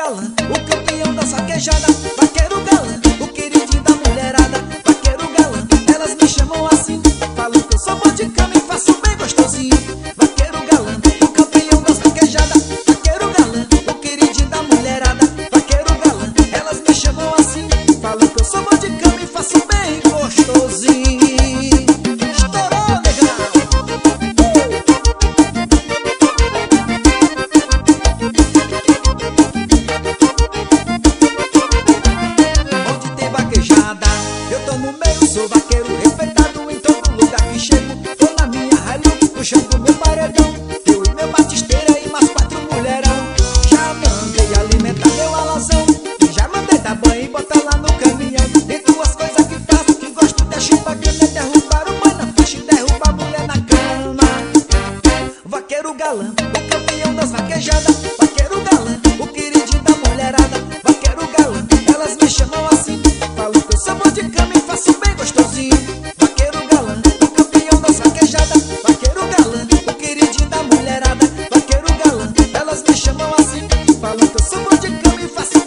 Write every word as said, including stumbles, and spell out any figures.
galã, o campeão da saquejada. Vaqueiro galã, o queridinho da mulherada. Vaqueiro galã, elas me chamam assim, falam que eu sou bom de cama e faço bem gostosinho. Vaqueiro galã, o campeão da saquejada. Vaqueiro galã, o queridinho da mulherada. Vaqueiro galã, elas me chamam assim, falam que eu sou bom de cama e faço bem gostosinho. Estourou, negão! Onde tem vaquejada, eu tô no meio, sou vaqueiro respeitado em todo lugar que chego. Tô na minha Hilux, puxando meu paredão, eu e meu batisteira e mais quatro mulherão. Já mandei alimentar meu alazão, e já mandei dar banho e botar lá no caminhão. Tem duas coisas que faço, que gosto de achar bacana, é derrubar o boi na faixa e derrubar a mulher na cama. Vaqueiro galã, o campeão das vaquejadas. Vaqueiro galã, o queridinho da mulherada. Vaqueiro galã, elas me chamam assim, falam que eu sou bom de cama e faço bem gostosinho. Vaqueiro galã, o campeão das vaquejadas. Vaqueiro galã, o queridinho da mulherada. Vaqueiro galã, elas me chamam assim, falam que eu sou bom de cama e faço